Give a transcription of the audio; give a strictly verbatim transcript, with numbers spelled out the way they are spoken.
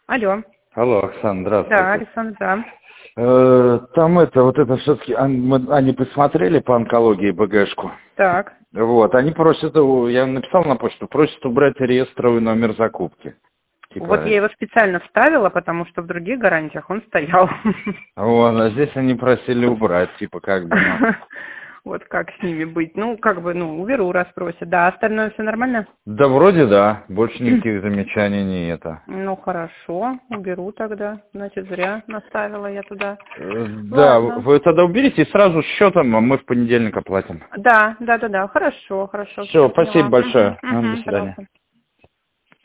Алло. Алло, Оксана, здравствуйте. Да, Александр, да. Э, Там это, вот это все-таки, они посмотрели по онкологии БГшку. Так. Вот, они просят, я написал на почту, просят убрать реестровый номер закупки. Типа, Вот я его специально вставила, потому что в других гарантиях он стоял. вот, а здесь они просили убрать, типа, как бы, ну. Вот как с ними быть? Ну, как бы, ну, уберу, раз просят. Да, остальное все нормально? Да вроде да, больше никаких замечаний не это. Ну, хорошо, уберу тогда. Значит, зря наставила я туда. Э, Да, Ладно. вы тогда уберите и сразу с счетом, а мы в понедельник оплатим. Да, да, да, да, хорошо, хорошо. Все, Всё, поняла. спасибо большое. Мгм, До мгм, свидания. пожалуйста.